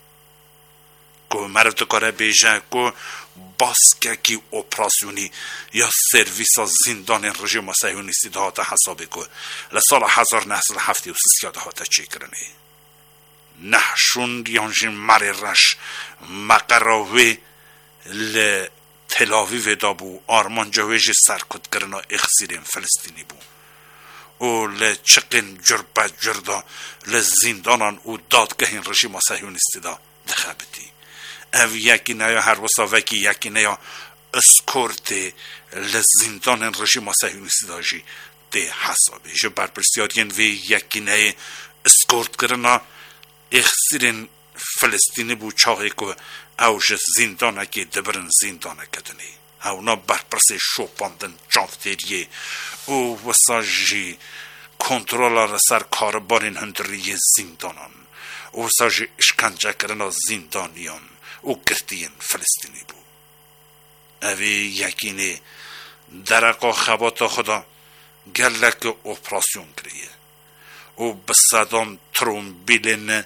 کو مرد کاره بیجه کو باسکه اپراسیونی یا سرویس زندان رژیم صهیونیستی دهات حسابی کو لسال هزار نسل هفتی و سیاد دهات چی کرنی نحشون یان جی مری رش مقراوی ل تلاوی دابو آرمان جویج سرکت کرنا اخسیرین فلسطینی بو او لچقن جربت جردا لزندانان او دادگهین رژیم صهیونیستی دا دخبتی او یکی نیا هر وسا وکی یکی نیا اسکورت لزندان رژیم صهیونیستی دا جی ده حسابی جو برپرسیارین وی یکی نیا اسکورت کرنا اخسیرین فلسطینی بو چاقی که اوش زندانه که دبرن زندانه کدنی اونا برپرس شوپاندن جافتریه او وساجی کنترل سر کاربارین هندری زندانان او وساجی اشکنجه کرنا زندانیان او گردین فلسطینی بو اوی یکینه درقا خبات خدا گلک اپراسیون کریه او بصدام ترومبیلن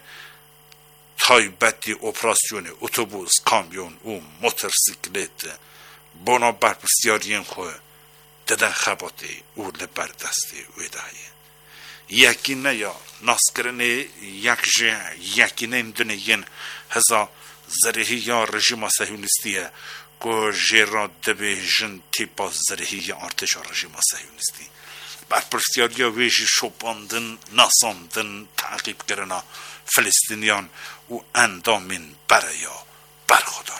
تایبتی اپراسیون اتوبوس کامیون و موتورسیکلت بنا برپرسیارین خواه ددن خباتی او لبردستی ویدهی یکی نه یا ناسکرنه یک جه یکی نه امدونه ین هزا زرهی یا رژیم صهیونیستیه که جیرا دبه جن تیپا زرهی یا ارتش رژیم صهیونیستی برپرسیاری ویجی شوپاندن ناساندن تعقیب کرنا فلسطینیان و اندامین برای برخودان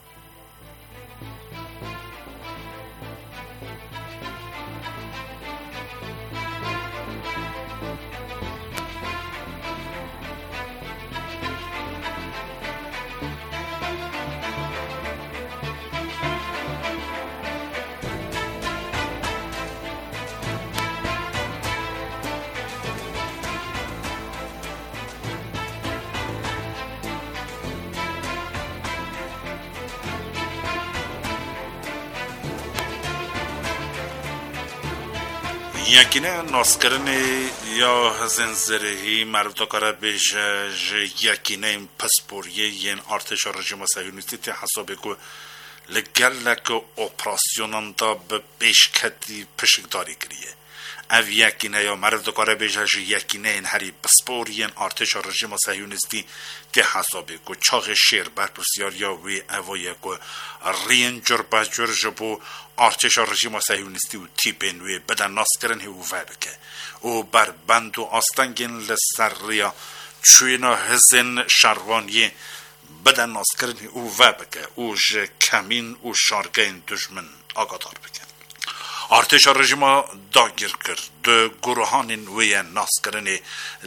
یکینه ناسکرن یا هزنزرهی مربوطه کاره بیش یکینه پسپوریه ین ارتش رژیم صهیونیستی تی حسابه که لگلک اپراسیونان دا به بیشکتی پشکداری کریه او یکینه یا مربوطه کاره بیش یکینه این هری پسپوری ین ارتش رژیم صهیونیستی تی حسابه که چاق شیر برپرسیار یا وی اوایه که رین جربه جرجبو ارتش رژیم صهیونیستی و تیپن و بدن ناسکرن هیو وابکه او بر بند و آستنگین لسریا چوینا هزن شروانی بدن ناسکرن هیو وابکه او ج کمین و شارگین دشمن آگادار بکن ارتش رژیم داگیر کرد دو گروهان وی ناسکرن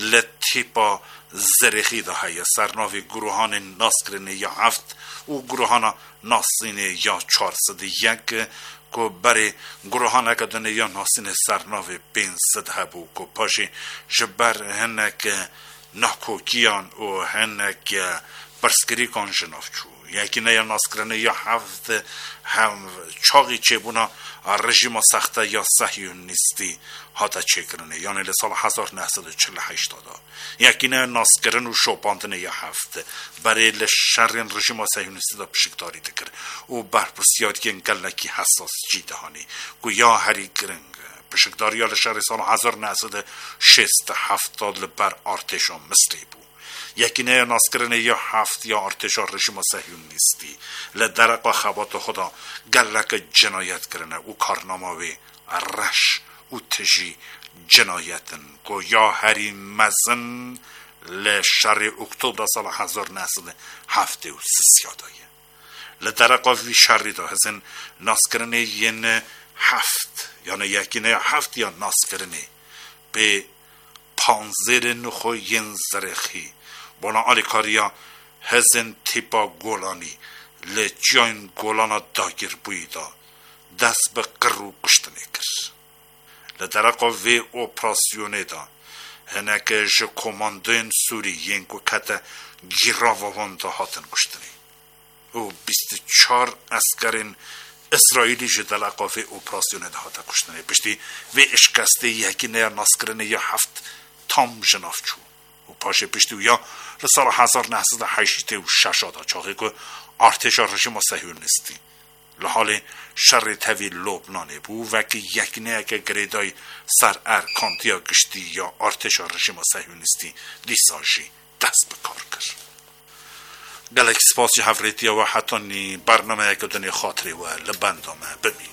لتیپا زرخی ده های سرناوی گروهان ناسکرن یا هفت و گروهان ناسین یا چهارصد یک که برای گروهان اکدن یا ناسین سرناوی پینصد هبو که پاشی جبر هنک ناکوکیان و هنک برسکری کن جناف چو یکی نه یا ناسکرنه یا هفت هم چاقی چه بونا رژیم سخته یا صهیونیستی هاتا چه کرنه یعنی لسال هزار نهصد و چل هشت دادا یکی نه ناسکرن و شوپاندنه یا هفت برای لشرین رژیم صهیونیستی دا پشکداری دکر او برپرسیاری که انگلکی حساس جیده هانی که یا هری گرنگ پشکداری یا لشر سال هزار نهصد و شست هفتاد لبر ارتشان مصری بود یکی نه ناسکرنه یا هفت یا ارتش رژیم صهیونیستی لدرق خبات خدا گلک جنایت کرنه او کارنامه رش او تجی جنایتن کو یا هری مزن لشر اکتبر سال هزار نهصد و هفتاد و سه سیادایه لدرقا وی شری دا هزن ناسکرنه ین هفت یعنی یکینه هفت یا ناسکرنه به پانزر نخو ین زرخی بانا آلی کاریا هزن تیپا گولانی لجاین گولانا داگیر بویدا دست به قرو کشتنه کر لدرقا وی اپراسیونه دا هنک جه کماندوین سوری ینگو کتا گیراوان دا هاتن کشتنه او بیست و چار اسکرین اسرائیلی جه دلقا وی اپراسیونه دا هاتا کشتنه پشتی وی اشکسته یکی نیر ناسکرنه یا هفت تام جناف چو و پاشه پشتی و یا رسال هزار نهصد و هشت و شش آدا چاقی که ارتشا رژیم صهیونیستی لحال شر توی لبنانه بو و که یک نه که گریدای سر ارکانتیا گشتی یا ارتشا رژیم صهیونیستی دیساجی دست به کار کرد. گلک سپاسی هفریتیا و حتی نی برنامه که دنی خاطری و لبندامه ببین.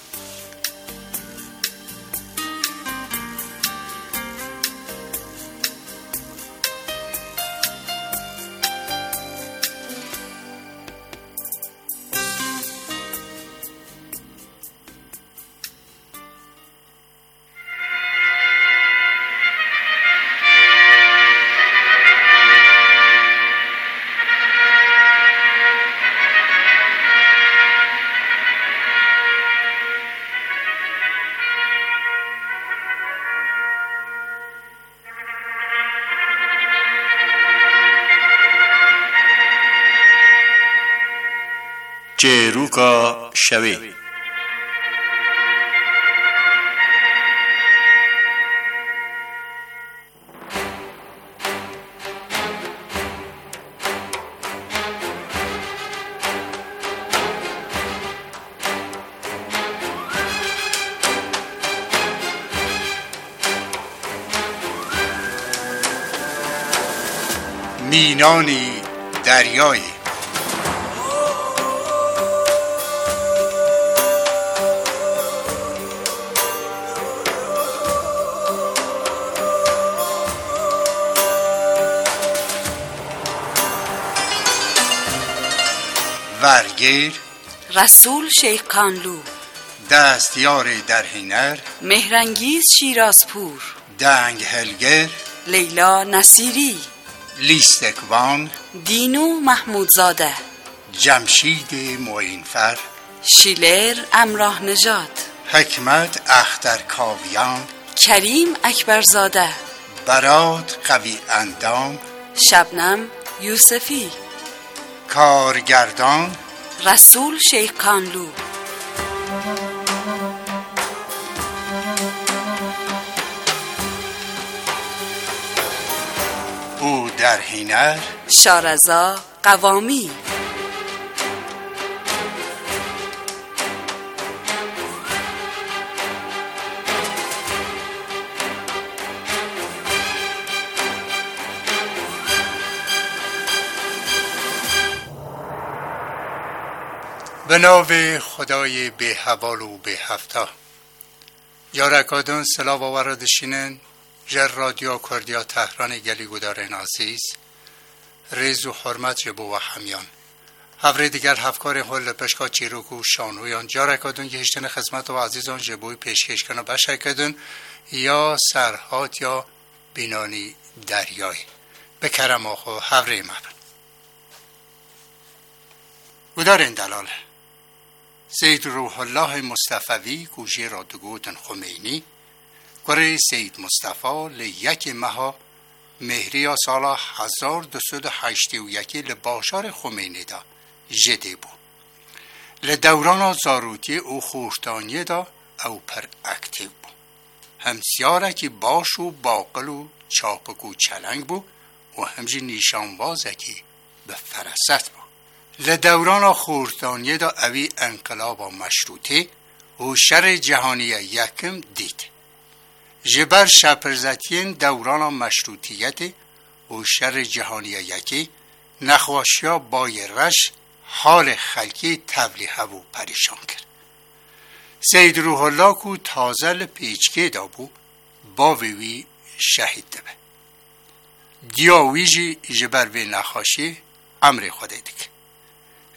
چروکا شوی مینانی دریایی ورگیر رسول شیخ کانلو دستیار در هنر مهرنگیز شیرازپور دنگ هلگر لیلا نصیری لیستکوان دینو محمودزاده جمشید معینفر شیلر امراه نژاد حکمت اخترکاویان کریم اکبرزاده برات قوی اندام شبنم یوسفی کارگردان رسول شیخ کانلو او در هنر شارزا قوامی به نام خدای به حوال و به هفته یارکادون سلا باور دشینن جر رادیو کردیا تهران گلی گودارن عزیز ریز و حرمت جبو و همیان هفره دیگر هفکار حل پشکا چیروک و شانویان جارکادون که هشتن خدمت و عزیزان جبوی پیشکش کنه بشکدون یا سرحات یا بینانی دریایی به کرم آخو هفره مبن گودارن دلاله سید روح الله مصطفوی گوشه رادگودن خمینی گره سید مصطفی لیک مها مهری سال هزار دویست و هشتاد و یک لباشار خمینی دا جده بو لدوران زاروتی او خوشتانی دا او پر اکتیو بو همسیاره که باش و باقل و چاپک و چلنگ بو و همجی نیشانبازه که به فرست بو لدوران خوردانی دا اوی انقلاب و مشروطه و شر جهانی یکم دید جبر شپرزتین دوران مشروطیت و شر جهانی یکی نخواشیا بای رش حال خلکی تبلیغ و پریشان کرد سید روح الله کو تازل پیچکه دا بو با وی شهید دبه دیاویجی جبر وی نخواشی امر خود دیگه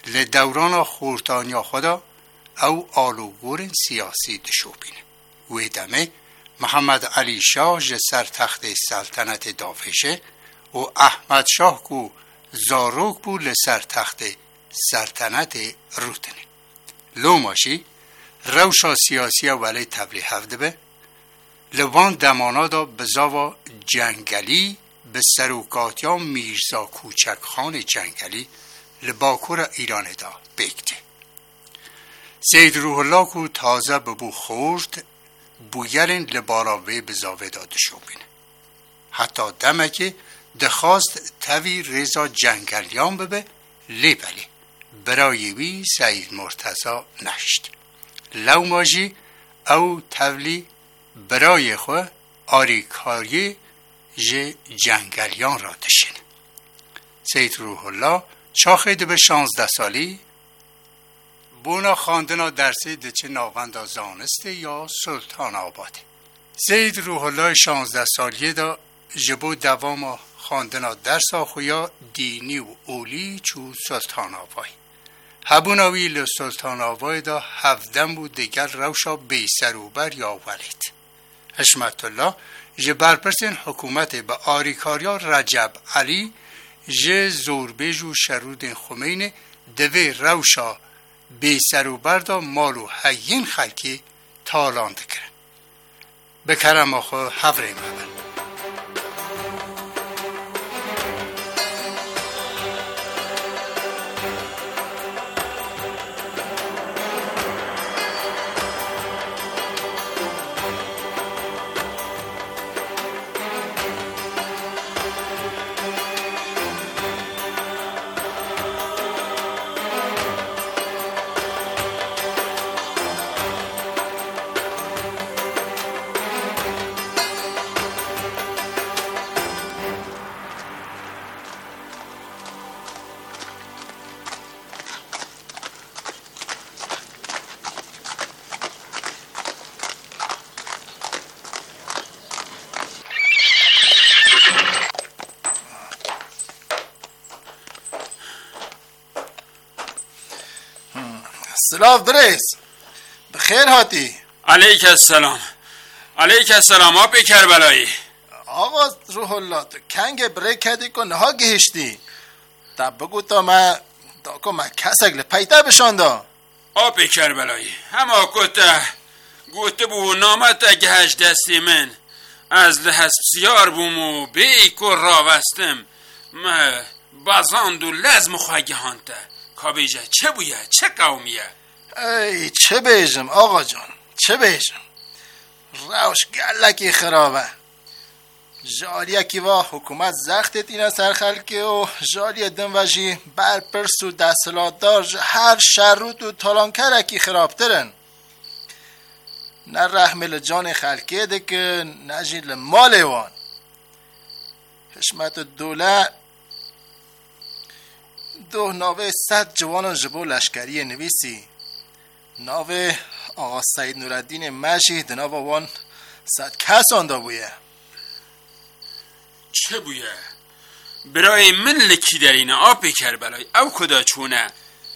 لدوران خورتانیا خدا او آلوگور سیاسی دشوبینه و دمه محمد علی شاه ج سر تخت سلطنت دافشه و احمد شاه کو زاروک بو لسر تخت سلطنت روتنه لو ماشی روشا سیاسی ولی تبلیغ هفته به لوان دمانا دا بزاوا جنگلی به سروکاتیا میرزا کوچک خان جنگلی لباکور ایران دا بکته سید روح الله کو تازه ببو خورد بویرین لباراوی بزاوه داده شو بینه حتی دمه که دخواست تاوی رضا جنگلیان ببه لی بله برای وی سید مرتضی نشت لو ماجی او تولی برای خو آریکاری ج جنگلیان را دشین سید روح الله چاخید به شانزده سالی بونا خواندنا درسی دچه ناوندا زانسته یا سلطان آباده سید روح الله شانزده سالیه دا جبو دوام خواندنا درس آخویا دینی و اولی چو سلطان آبای هبوناوی لسلطان آبای دا هفدم بود دیگر روشا بیسروبر یا ولید حشمت الله جه برپرسین حکومت به آریکاریا رجب علی جه زوربیج و شرود خمینه دوی روشا بیسروبر دا مالو حیین خلکی تالاند کرن بکرم آخو حفره مبل سلام برس بخیر هاتی علیک السلام علیک السلام آب کربلایی آقا روح الله تو کنگ بره کدی کن ها گهشتی تا بگو تا ما تا که ما کسک لپیده بشانده آب کربلایی همه کتا گوته بو نامت گهش دستی من از لحس بسیار بومو بیک و راوستم ما بازاند و لازم خواهی هانته کابیجه چه بویه چه قومیه ای چه بیجم آقا جان چه بیجم روش گلکی خرابه جالیه کی وا حکومت زختت اینا سر خلکه و جالیه دن وجی برپرس و دستلات دار هر شروط و تالانکره کی خرابترن نه رحمل جان خلکه ده که نه جیل مال وان حشمت دوله دو ناوه صد جوان جبو لشکری نویسی ناوه آقا سید نورالدین مجید ناوه وان صد کس آنده بویه چه بویه؟ برای من لکی در اینه آب کربلای او کدا چونه؟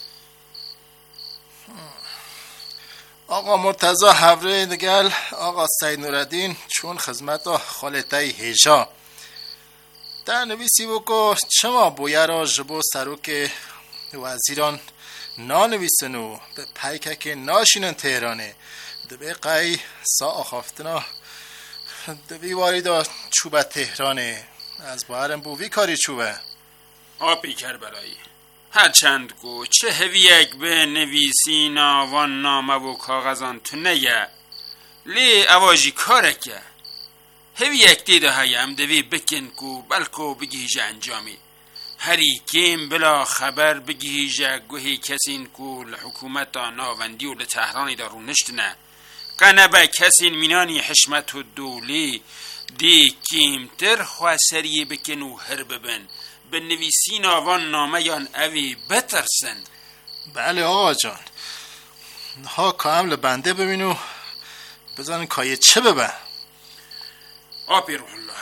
آقا مرتضی حوره دگل آقا سید نورالدین چون خدمت خالته هیجا در نویسی بکو چما بویه را جبو سروک وزیران نانویسنو به پیکه که ناشینن تهرانه دبی قای سا آخافتنا دبی وارد چوبه تهرانه از باهرم بووی کاری چوبه آبی کربلایی هرچند گو چه هویک به نویسی ناوان نامه و کاغذان تو نگه لی اواجی کارکه هویک دیده هایم دوی بکن کو بلکو بگیجه انجامی هری کم بلا خبر بگیجه گوهی کسین کو لحکومت ناوندی و لتهرانی دارو نشتنه قنبه کسین مینانی حشمت و دولی دی کمتر خواسری بکن و هر ببن به نویسی ناوان نامه یان اوی بترسن بله آقا جان ها کامل بنده ببینو بزن کایه چه ببن آبی روح الله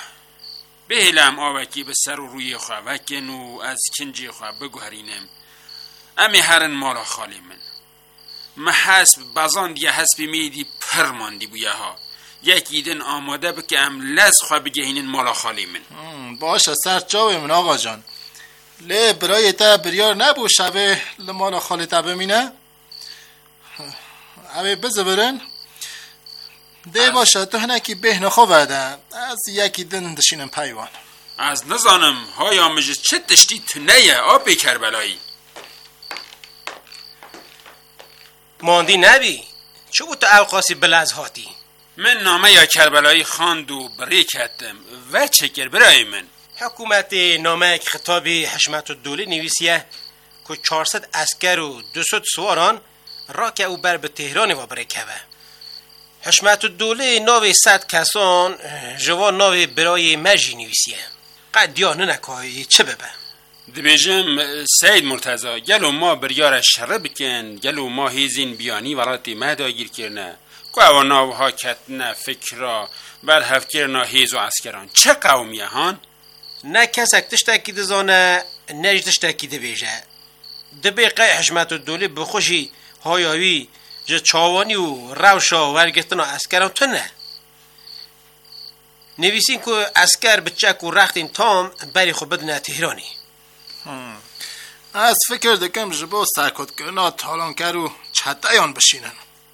بهلم آوکی به سر و روی خواه وکن و از کنجی خواه بگوهرینم امی هرن مالا خالی من ما حسب بازان دیگه حسبی میدی پرماندی بویه ها یکی دن آماده بکه ام لز خواه بگهینن مالا خالی من. باشه سر جاوی من آقا جان. لی برای تا بریار نبو شبه لمالا خالی تا بمینه اوی بزه برن ده باشه تو هنکی به نخوا بدن از یکی دن دشینم پیوان. از نزانم های آمجه چه دشتی تو نیه آب کربلایی ماندی نبی چه بود تو اوقاسی بلز هاتی؟ من نامه یا کربلایی خواند و بری کردم و چکر برای من حکومت نامه خطاب حشمت الدوله نویسیه که چهارصد اسکر و دویست سواران را که او بر به تهران و بره که حشمت الدوله ناوی صد کسان جوان ناوی برای مجی نویسیه قد یا ننکایی چه ببه دبیجم سید مرتضی گلو ما بریار شره بکن گلو ما هیزین بیانی وراتی مهدا گیر کرنه که او ناوها کتنه فکرا بر هفکرنا هیز و اسکران چه قومیه هان؟ نه کسک تشتاکی دزانه نه تشتاکی دبیجه دبی قای حشمت الدوله بخوشی هایاوی جه چاوانی و روشا ورگتنا اسکران تو نه نویسین که اسکر بچک و رختین تام بری خود بدنه تهرانی از فکر دکم جبو سرکت کرنا تالان کرو چطایان بشینن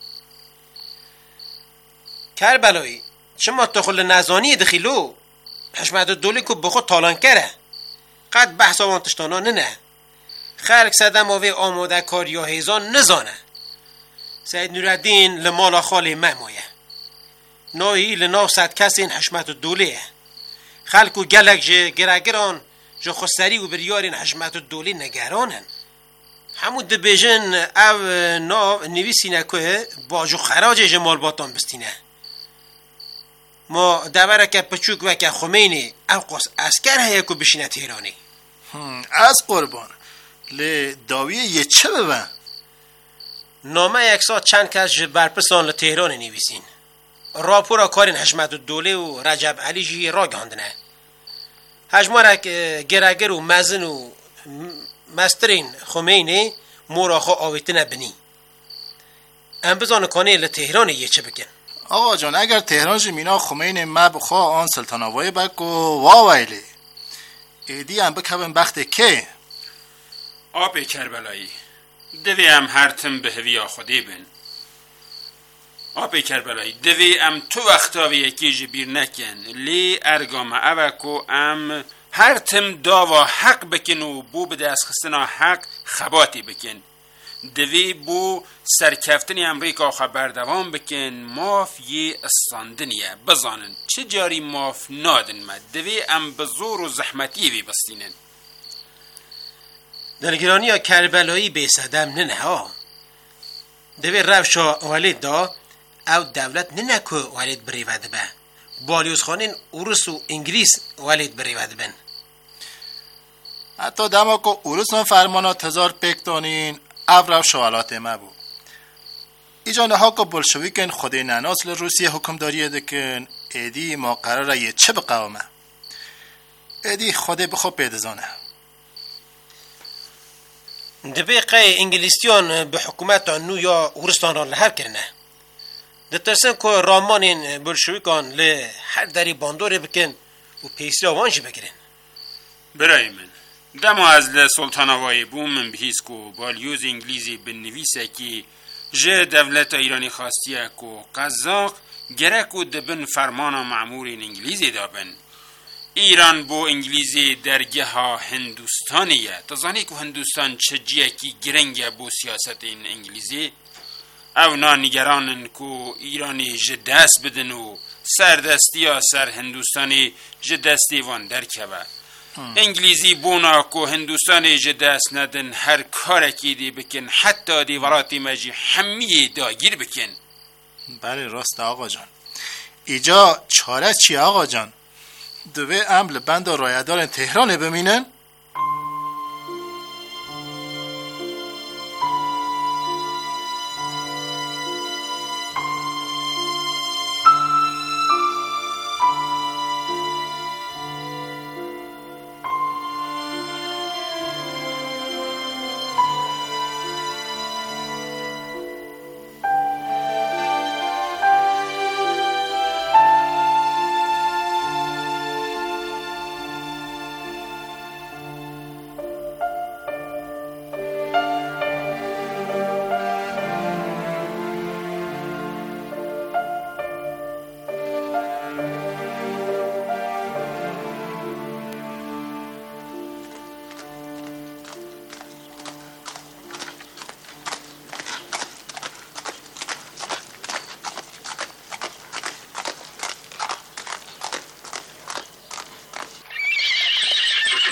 کربلایی شما تخل نزانی دخیلو حشمت الدوله که بخود تالان کره قد بحث آوان تشتانا نه خلق سدم آوه آماده کار یا هیزان نزانه سید نورالدین لمالا خالی ممایه نایی لناو صد کسین حشمت الدوله خلقو گلک جه گرگران جه خسری و بریارین حشمت الدوله نگرانن همون دبیجن او ناو نویسینه که باجو خراج جه مالباتان بستینه ما دوره که پچوک و که خمینی او قاس اسکر هیا که بشینه تهرانی از قربان لی داویه یه چه ببن؟ نامه یک ساعت چند کس جه برپسان لتهران نویسین راپورا کارین حشمت الدوله و رجب علی جی را گاندنه هجمارک گرگر و مزن و مسترین خمینی موراخا آویتنه بنی ام بزانه کانه لتهران یه چه بکن آقا جان اگر تهران جی مینا خمینی مبخوا آن سلطانوای بکو واویلی ایدی هم بکبن بخت که آب کربلایی دوی ام هرتم به هویا خودی بین آب کربلایی دوی ام تو وقتاوی یکی جبیر نکن لی ارگام اوکو ام هرتم داوا حق بکن و بو بده از خستنا حق خباتی بکن دوی بو سرکفتنی امریکا خبر دوام بکن ماف یه استاندنیه بزانن چه جاری ماف نادن مد دوی ام بزور و زحمتی وی بستینن دلگرانی ها کربلایی به صدم نه ها دوی روشا والد دا او دولت نه که والد بریود به بالیوز خانین اوروس و انگلیس والد بریود بن حتی دما که اوروس من فرمانات هزار پکتانین او روشا والات ما بو ایجانه ها که بلشویکن خود نناسل روسیه حکمداریه دکن ایدی ما قراره یه چه بقوامه ایدی خود بخوا پیدزانه دبی قای انگلیسیان به حکومت نو یا ورستان را لحر کرنه دترسن که رامان بلشویکان له هر دری باندوره بکن و پیسی آوانجی بگیرن برای من دمو از لسلطانوای بوم من بهیز که بالیوز انگلیزی بنویسه که جه دولت ایرانی خواستیه که قزاق گرک و دبن فرمان معمور انگلیزی دابن ایران بو انگلیزی درگه ها هندوستانیه تزانی که هندوستان چجیه کی گرنگه بو سیاست این انگلیزی او نا نگرانن که ایرانی جدست بدن و سردستی ها سر هندوستانی جدستی وان درکه و انگلیزی بونا که هندوستانی جدست ندن هر کارکی دی بکن حتی دیوراتی مجی همی داگیر بکن بله راست آقا جان ایجا چاره چی آقا جان دوی عمل بند و رایدار تهران بمینن